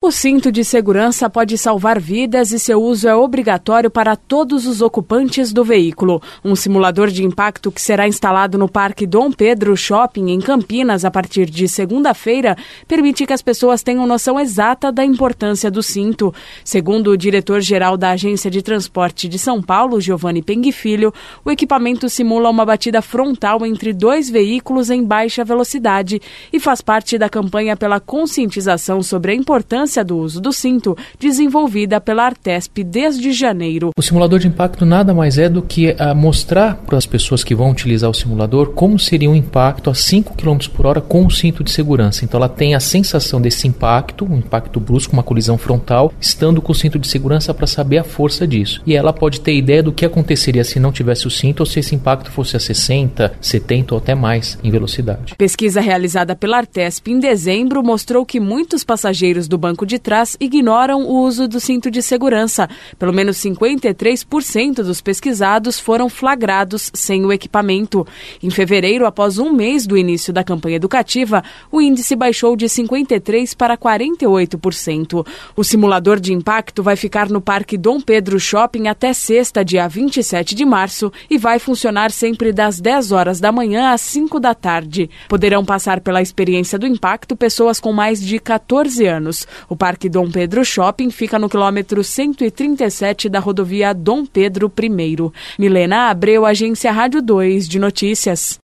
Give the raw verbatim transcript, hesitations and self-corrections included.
O cinto de segurança pode salvar vidas e seu uso é obrigatório para todos os ocupantes do veículo. Um simulador de impacto que será instalado no Parque Dom Pedro Shopping, em Campinas, a partir de segunda-feira, permite que as pessoas tenham noção exata da importância do cinto. Segundo o diretor-geral da Agência de Transporte de São Paulo, Giovanni Penghi Filho, o equipamento simula uma batida frontal entre dois veículos em baixa velocidade e faz parte da campanha pela conscientização sobre a importância do uso do cinto, desenvolvida pela Artesp desde janeiro. O simulador de impacto nada mais é do que uh, mostrar para as pessoas que vão utilizar o simulador como seria um impacto a cinco quilômetros por hora com o cinto de segurança. Então ela tem a sensação desse impacto, um impacto brusco, uma colisão frontal, estando com o cinto de segurança para saber a força disso. E ela pode ter ideia do que aconteceria se não tivesse o cinto ou se esse impacto fosse a sessenta, setenta ou até mais em velocidade. Pesquisa realizada pela Artesp em dezembro mostrou que muitos passageiros do banco de trás ignoram o uso do cinto de segurança. Pelo menos cinquenta e três por cento dos pesquisados foram flagrados sem o equipamento. Em fevereiro, após um mês do início da campanha educativa, o índice baixou de cinquenta e três por cento para quarenta e oito por cento. O simulador de impacto vai ficar no Parque Dom Pedro Shopping até sexta, dia vinte e sete de março, e vai funcionar sempre das dez horas da manhã às cinco da tarde. Poderão passar pela experiência do impacto pessoas com mais de catorze anos. O Parque Dom Pedro Shopping fica no quilômetro cento e trinta e sete da rodovia Dom Pedro I. Milena Abreu, Agência Rádio dois de Notícias.